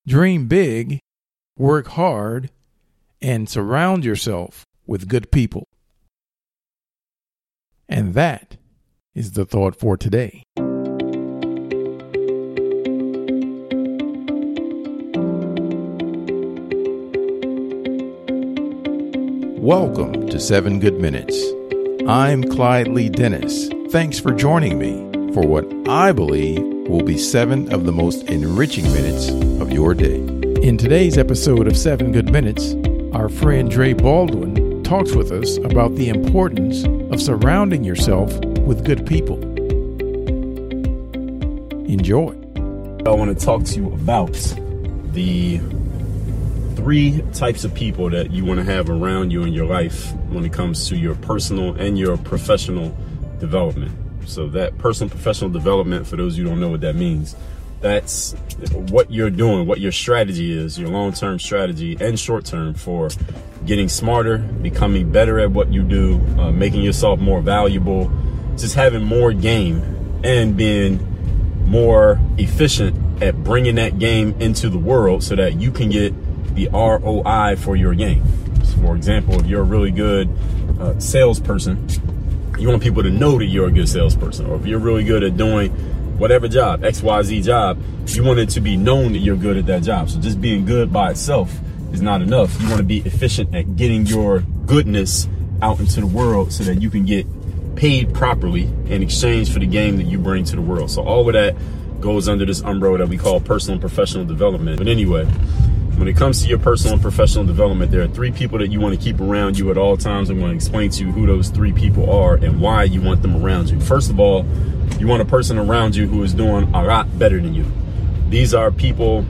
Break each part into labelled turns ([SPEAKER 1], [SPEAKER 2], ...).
[SPEAKER 1] Dream big, work hard, and surround yourself with good people. And that is the thought for today. Welcome to 7 Good Minutes. I'm Clyde Lee Dennis. Thanks for joining me for what I believe will be 7 of the most enriching minutes of your day. In today's episode of 7 Good Minutes, our friend Dre Baldwin talks with us about the importance of surrounding yourself with good people. Enjoy.
[SPEAKER 2] I want to talk to you about the 3 types of people that you want to have around you in your life when it comes to your personal and your professional development. So that personal professional development, for those of you who don't know what that means, that's what you're doing, what your strategy is, your long-term strategy and short-term for getting smarter, becoming better at what you do, making yourself more valuable, just having more game and being more efficient at bringing that game into the world so that you can get the ROI for your game. So for example, if you're a really good salesperson, you want people to know that you're a good salesperson. Or if you're really good at doing whatever job, XYZ job, you want it to be known that you're good at that job. So just being good by itself is not enough. You want to be efficient at getting your goodness out into the world so that you can get paid properly in exchange for the game that you bring to the world. So all of that goes under this umbrella that we call personal and professional development. But anyway, when it comes to your personal and professional development, there are 3 people that you want to keep around you at all times. I'm going to explain to you who those 3 people are and why you want them around you. First of all, you want a person around you who is doing a lot better than you. These are people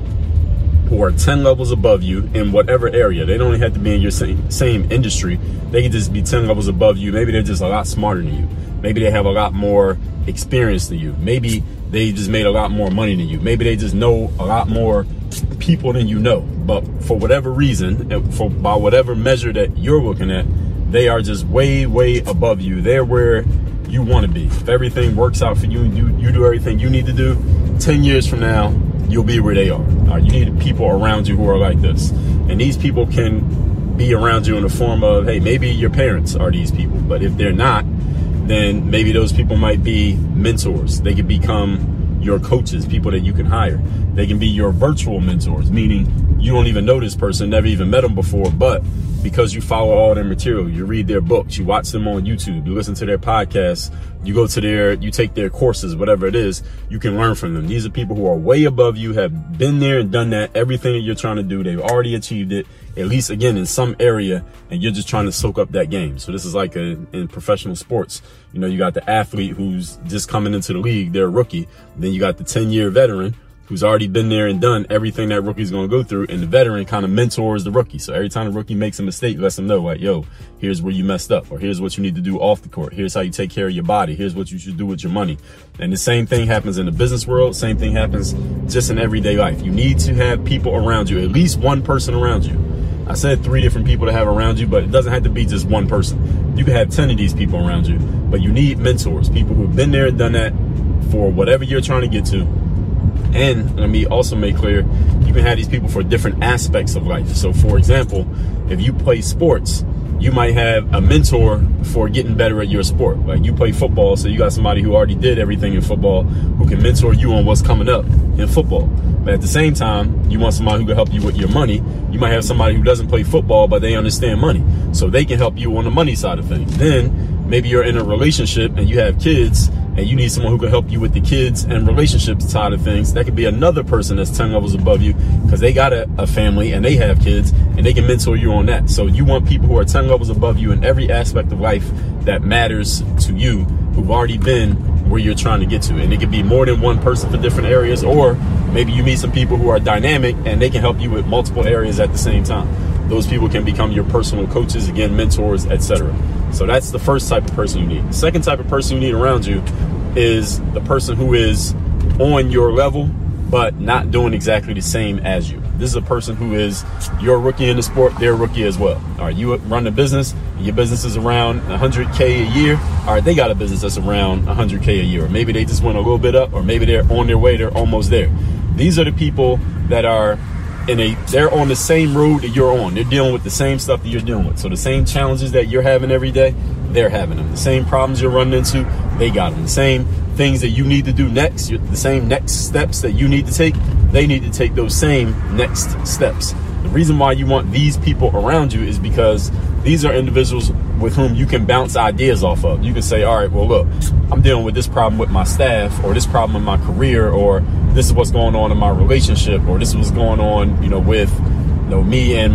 [SPEAKER 2] who are 10 levels above you in whatever area. They don't even have to be in your same industry. They can just be 10 levels above you. Maybe they're just a lot smarter than you. Maybe they have a lot more experience than you. Maybe they just made a lot more money than you. Maybe they just know a lot more people than you know. But for whatever reason, by whatever measure that you're looking at, they are just way, way above you. They're where you want to be. If everything works out for you and you do everything you need to do, 10 years from now, you'll be where they are. You need people around you who are like this. And these people can be around you in the form of, hey, maybe your parents are these people. But if they're not, then maybe those people might be mentors. They could become your coaches, people that you can hire. They can be your virtual mentors, meaning you don't even know this person, never even met them before, but because you follow all their material, you read their books, you watch them on YouTube, you listen to their podcasts, you go to you take their courses, whatever it is, you can learn from them. These are people who are way above you, have been there and done that, everything that you're trying to do, they've already achieved it, at least again in some area, and you're just trying to soak up that game. So this is like in professional sports. You know, you got the athlete who's just coming into the league, they're a rookie. Then you got the 10-year veteran who's already been there and done everything that rookie's going to go through. And the veteran kind of mentors the rookie. So every time the rookie makes a mistake, lets them know, like, yo, here's where you messed up, or here's what you need to do off the court. Here's how you take care of your body. Here's what you should do with your money. And the same thing happens in the business world. Same thing happens just in everyday life. You need to have people around you, at least one person around you. I said 3 different people to have around you, but it doesn't have to be just one person. You can have 10 of these people around you, but you need mentors, people who've been there and done that for whatever you're trying to get to. And let me also make clear, you can have these people for different aspects of life. So for example, if you play sports, you might have a mentor for getting better at your sport. Like you play football, so you got somebody who already did everything in football who can mentor you on what's coming up in football. But at the same time, you want somebody who can help you with your money. You might have somebody who doesn't play football, but they understand money, so they can help you on the money side of things. Then maybe you're in a relationship and you have kids, and you need someone who can help you with the kids and relationships side of things. That could be another person that's 10 levels above you because they got a family and they have kids and they can mentor you on that. So you want people who are 10 levels above you in every aspect of life that matters to you, who've already been where you're trying to get to. And it could be more than one person for different areas, or maybe you meet some people who are dynamic and they can help you with multiple areas at the same time. Those people can become your personal coaches, again, mentors, etc. So that's the first type of person you need. The second type of person you need around you is the person who is on your level, but not doing exactly the same as you. This is a person who is, you're a rookie in the sport, they're a rookie as well. All right, you run a business, and your business is around 100K a year. All right, they got a business that's around 100K a year. Or maybe they just went a little bit up, or maybe they're on their way, they're almost there. These are the people that are they're on the same road that you're on. They're dealing with the same stuff that you're dealing with. So the same challenges that you're having every day, they're having them. The same problems you're running into, they got them. The same things that you need to do next, the same next steps that you need to take, they need to take those same next steps. The reason why you want these people around you is because these are individuals with whom you can bounce ideas off of. You can say, all right, well, look, I'm dealing with this problem with my staff, or this problem in my career, or this is what's going on in my relationship, or this is what's going on, with, me and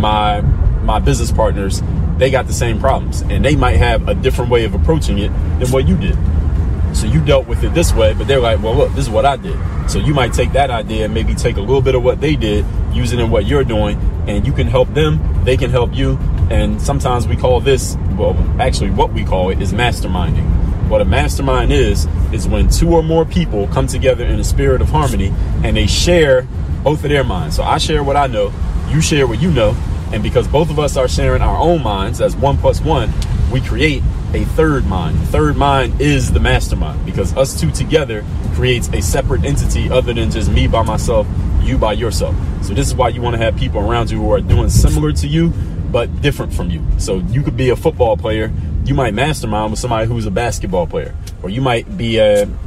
[SPEAKER 2] my business partners. They got the same problems, and they might have a different way of approaching it than what you did. So you dealt with it this way, but they're like, well, look, this is what I did. So you might take that idea and maybe take a little bit of what they did, use it in what you're doing, and you can help them, they can help you. And sometimes we call this, well, actually what we call it is masterminding. What a mastermind is when two or more people come together in a spirit of harmony and they share both of their minds. So I share what I know, you share what you know, and because both of us are sharing our own minds, as 1 + 1, we create a third mind. The third mind is the mastermind, because us two together creates a separate entity other than just me by myself, you by yourself. So this is why you want to have people around you who are doing similar to you, but different from you. So you could be a football player. You might mastermind with somebody who's a basketball player, or you might be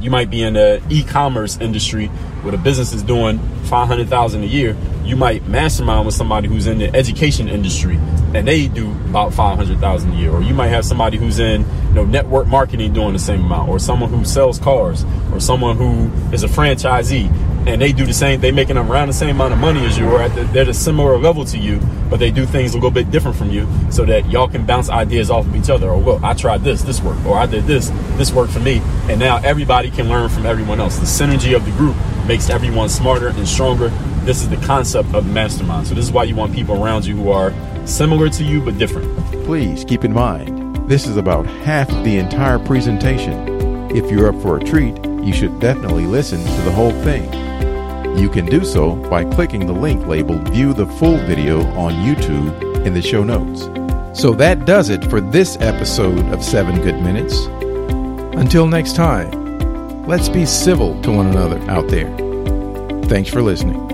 [SPEAKER 2] in the e-commerce industry where the business is doing $500,000 a year. You might mastermind with somebody who's in the education industry and they do about $500,000 a year. Or you might have somebody who's in network marketing doing the same amount, or someone who sells cars, or someone who is a franchisee and they do the same. They making around the same amount of money as you, or they're at a similar level to you, but they do things a little bit different from you, so that y'all can bounce ideas off of each other. Or look, I tried this worked, or I did this worked for me, and now everybody can learn from everyone else. The synergy of the group makes everyone smarter and stronger. This is the concept of the mastermind. So this is why you want people around you who are similar to you but different.
[SPEAKER 1] Please keep in mind, this is about half the entire presentation. If you're up for a treat, you should definitely listen to the whole thing. You can do so by clicking the link labeled View the Full Video on YouTube in the show notes. So that does it for this episode of 7 Good Minutes. Until next time, let's be civil to one another out there. Thanks for listening.